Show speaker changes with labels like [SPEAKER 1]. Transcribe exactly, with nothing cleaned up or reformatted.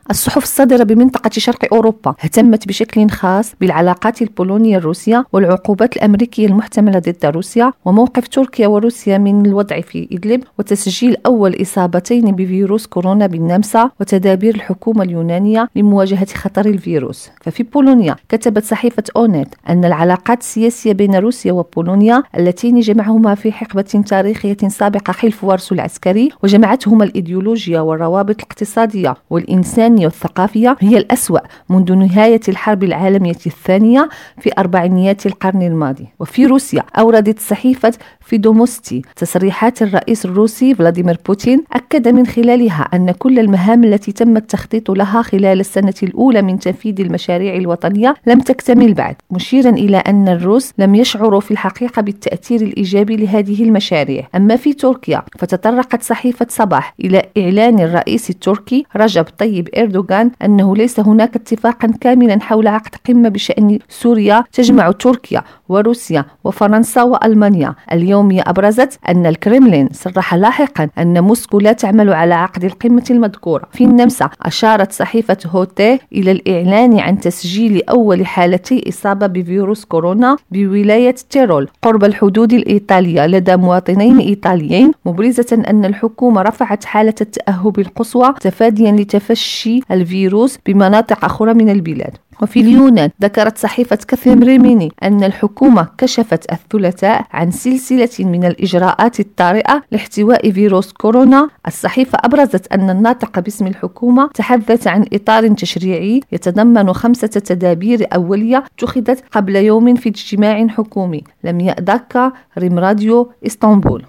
[SPEAKER 1] الصحف الصادرة بمنطقة شرق أوروبا اهتمت بشكل خاص بالعلاقات البولونية الروسية والعقوبات الأمريكية المحتملة ضد روسيا وموقف تركيا وروسيا من الوضع في إدلب وتسجيل أول إصابتين بفيروس كورونا بالنمسا وتدابير الحكومة اليونانية لمواجهة خطر الفيروس. ففي بولونيا كتبت صحيفة أونيت أن العلاقات السياسية بين روسيا وبولونيا اللتين جمعهما في حقبة تاريخية سابقة حلف وارسو العسكري وجمعتهما الإيديولوجيا والروابط الاقتصادية والإنسانية والثقافية هي الأسوأ منذ نهاية الحرب العالمية الثانية في أربعينيات القرن الماضي. وفي روسيا أوردت صحيفة فيدوموستي تصريحات الرئيس الروسي فلاديمير بوتين أكد من خلالها أن كل المهام التي تم التخطيط لها خلال السنة الأولى من تنفيذ المشاريع الوطنية لم تكتمل بعد، مشيرا إلى أن الروس لم يشعروا في الحقيقة بالتأثير الإيجابي لهذه المشاريع. أما في تركيا فتطرقت صحيفة صباح إلى إعلان الرئيس التركي رجب طيب إردوغان أنه ليس هناك اتفاقا كاملا حول عقد قمة بشأن سوريا تجمع تركيا وروسيا وفرنسا وألمانيا. اليوم أبرزت أن الكرملين صرح لاحقا أن موسكو لا تعمل على عقد القمة المذكورة. في النمسا أشارت صحيفة هوتي إلى الإعلان عن تسجيل أول حالتي إصابة بفيروس كورونا بولاية تيرول قرب الحدود الإيطالية لدى مواطنين إيطاليين، مبرزة أن الحكومة رفعت حالة التأهب القصوى تفاديا لتفشي الفيروس بمناطق أخرى من البلاد. وفي اليونان ذكرت صحيفة كاثيم ريميني أن الحكومة كشفت الثلاثاء عن سلسلة من الإجراءات الطارئة لاحتواء فيروس كورونا. الصحيفة أبرزت أن الناطق باسم الحكومة تحدث عن إطار تشريعي يتضمن خمسة تدابير أولية اتخذت قبل يوم في اجتماع حكومي. لم يأذك ريم راديو إسطنبول.